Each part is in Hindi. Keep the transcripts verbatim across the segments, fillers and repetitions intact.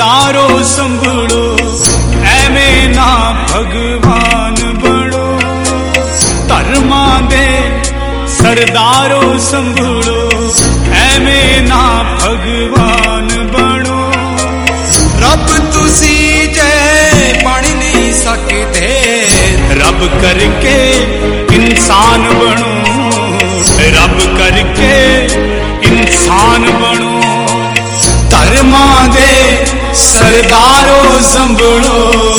सरदारो संभलो एवें ना भगवान बनो। धर्मा दे सरदारो संभलो एवें ना भगवान बनो। रब तुसी जे बन नहीं सकते, रब करके इंसान बनो। रब करके इंसान बनो। धर्मा दे सरदारो संभलो।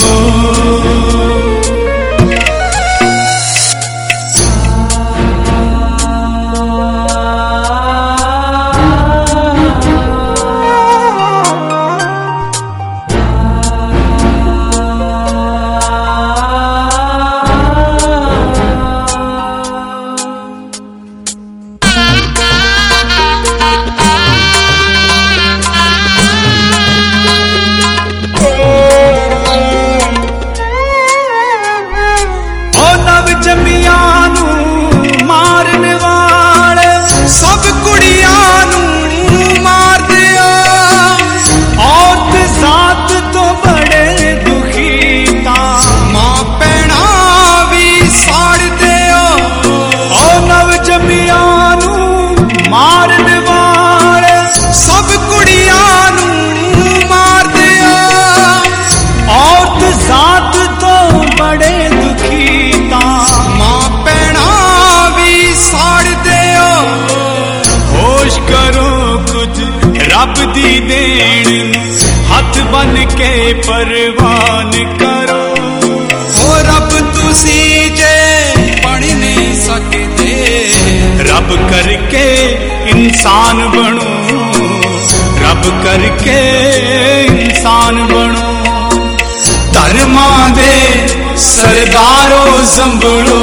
रब दी देन हथ बन के परवान करो। ओ रब तुसी जे बन नहीं सकते, रब करके इंसान बनो। रब करके इंसान बनो। धर्मा दे सरदारो संभलो।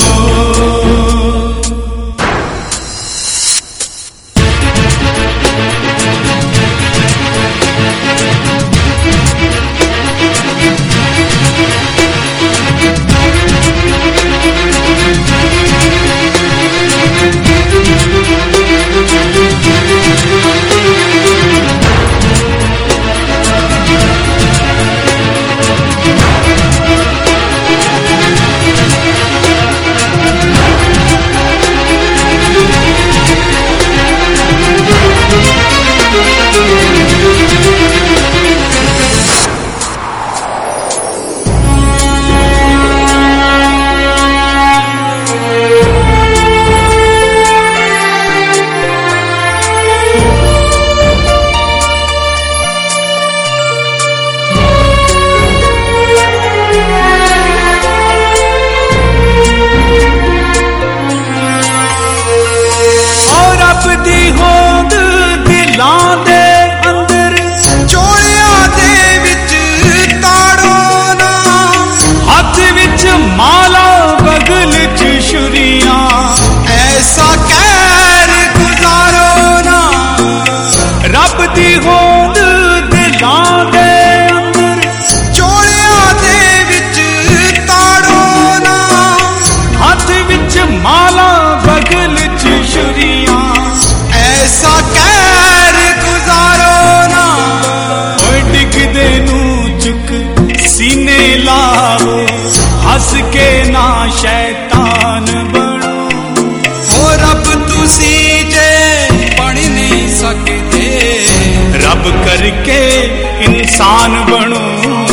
हंस के ना शैतान बनो। ओ रब तुसी जे बन नहीं सकते, रब करके इंसान बनो।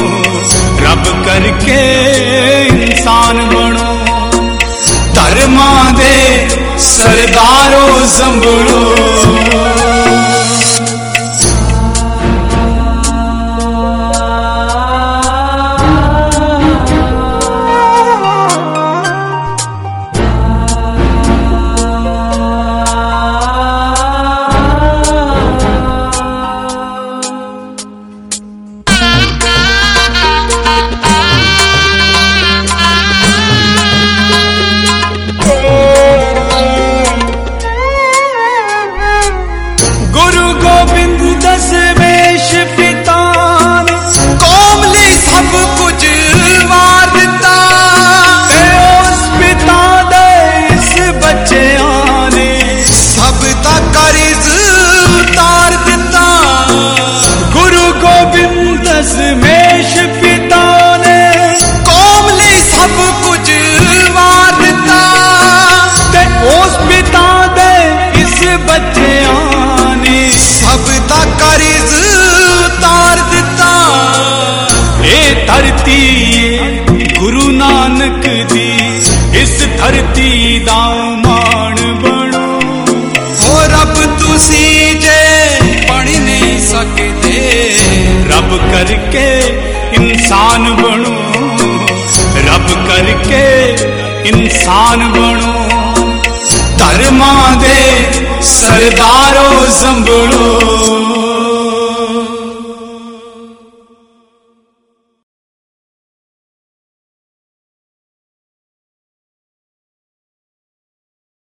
रब करके इंसान बनो। धर्मा दे सरदारो संभलो। ਦਾ ਮਾਣ ਬਣੋ। ਹੋ ਰੱਬ ਤੁਸੀਂ ਜੇ ਬਣ ਨਹੀਂ ਸਕਦੇ, ਰੱਬ ਕਰਕੇ ਇਨਸਾਨ ਬਣੋ, ਰੱਬ ਕਰਕੇ ਇਨਸਾਨ ਬਣੋ। ਧਰਮਾਂ ਦੇ ਸਰਦਾਰੋ ਸੰਭਲੋ,